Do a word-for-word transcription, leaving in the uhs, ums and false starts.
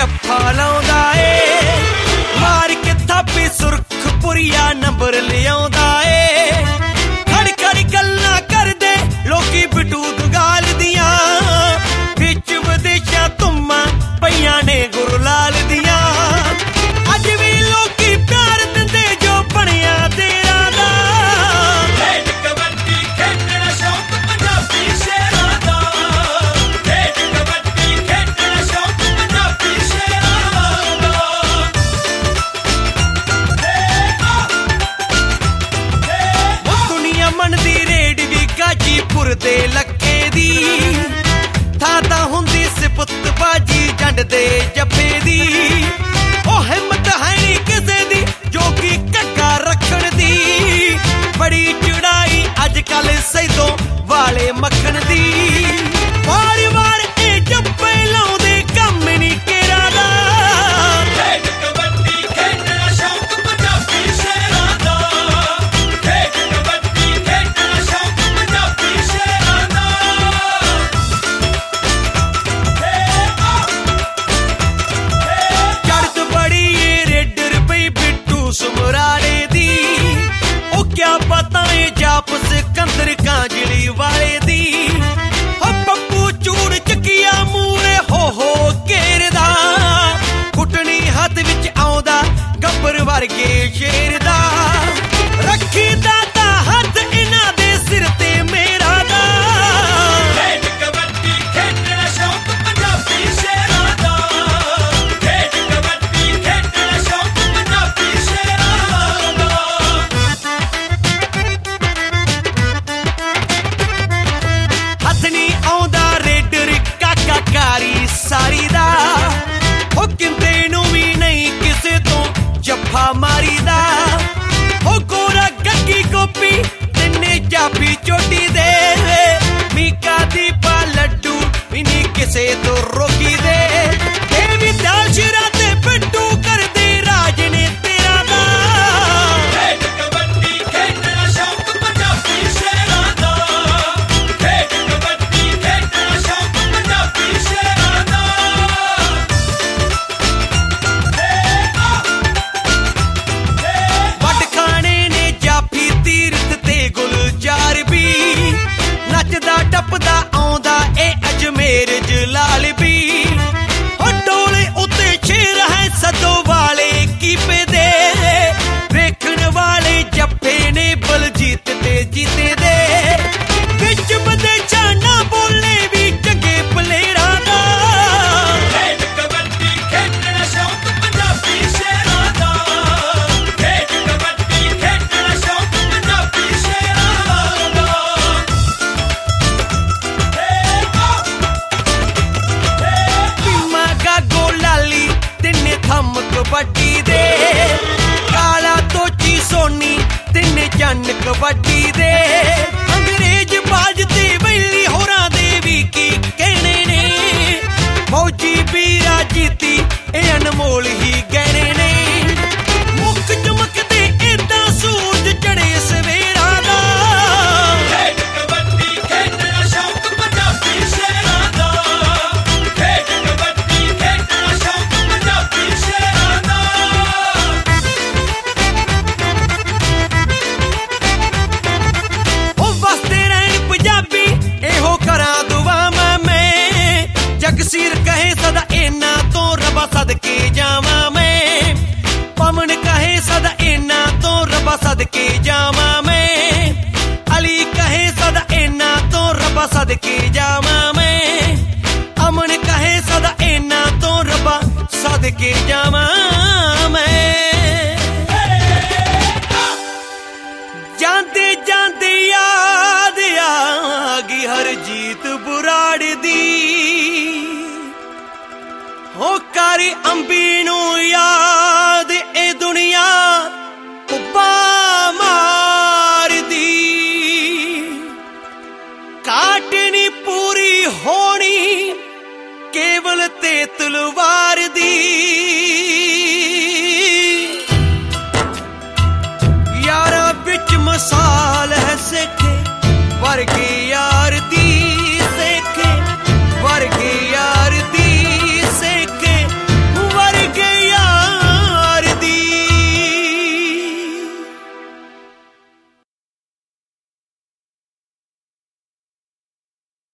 जफा लाउंदा ए मार के थापी सुरखपुरिया नंबर लियाउंदा ए खड़ खड़ गल्लां करदे लोकी बटूत गाल दियां विच विदेशां तुम्मां पईयां ने गुरलाल दियां अज भी लोकी प्यार दिंदे जो बणिया तेरा दा खेड कबड्डी खेडना शौक पंजाबी शेरां दा खेड कबड्डी खेडना शौक पंजाबी शेरां दा दुनिया मनदी रेड भी गाजीपुर दे लखे दी थां तां हुंदी सिफत बाजी जंड दे जफे दी ओ हिम्मत है नी किसे दी जो कि कग्गा रखण दी बड़ी चढ़ाई अजकल सैदों वाले मक्खण दी वार वार ए जप्पे लाउंदे कम नी केरा दा खेड कबड्डी खेडना शौक पंजाबी शेरां दा खेड कबड्डी खेडना शौक पंजाबी शेरां दा चढ़त बड़ी ए रेडर पई बिट्टू सुमराड़े दी ओ क्या पता ए जाप सिकंदर कांजली वाले दी हो पप्पू चूड़ चकिया मूरे हो हो घेरदा कुटनी हथ विच आउंदा गब्बर वर्गे शेर दा रखी दाता हथ इन्हां दे सिर ते मेरा दा खेड कबड्डी खेडना शौक पंजाबी शेरां दा खेड कबड्डी खेडना शौक पंजाबी शेरां दा हथ नी आउंदा रेडर काका कारी सारी दा हो किंते नूं भी नहीं किसे तो जफा मारी दा हो गोरा गग्गी गोपी तिन्ने जापी चोटी दे मीका दीपा लड्डू इन्हीं किसे तो रोकी दे देवी दाल शिरा ते पिट्टू कर दे राज ने तेरा दा खेड कबड्डी खेडना शौक पंजाबी शेरां दा खेड कबड्डी खेडना शौक पंजाबी शेरां दा वट खाने ने जाफी तीरथ ते गुलजार भी नचदा टपदा आउंदा ए अजमेर जलाल भी हो डोले उत्ते शेर है सदो वाले कीपे दे वेखण वाले जप्पे ने बलजीत ते जीते दे विच विदेशां ना बोले भी चंगे पलेरा दा खेड कबड्डी खेडना शौक पंजाबी शेरां दा खेड कबड्डी खेडना शौक पंजाबी शेरां दा भीमा गागो लाली तिन्ने थम कबड्डी दे काला तोची सोनी तिन्ने चन्न कबड्डी दे अंग्रेज बाज ते वैली होरां दे भी की कहने ने फौजी बीरा जीती ए अनमोल ही गहने ने मुख चमकदे इदां सूरज चढ़े सवेरा दा खेड कबड्डी खेडना शौक पंजाबी शेरां दा खेड कबड्डी खेडना शौक पंजाबी शेरां दा ओ वसदे रहन पंजाबी एहो करां दुआवां मैं जगसीर कहे सदा इन्हां तो रबा सदके जावां मैं पवन कहे सदा इन्हां तो रबा सदके जावां मैं अली कहे सदा इन्हां तो रबा सदके जावां मैं अमन कहे सदा इन्हां तो रबा सदके जावां मैं ਜਾਂਦੇ ਜਾਂਦੇ याद आ गई हरजीत बुराड़ दी हो कारी अंबी नू याद ए दुनिया उब्बा मार दी काटनी पूरी होनी केवल ते तलवार दी यारा बिच मसाल है सेठे वर्गे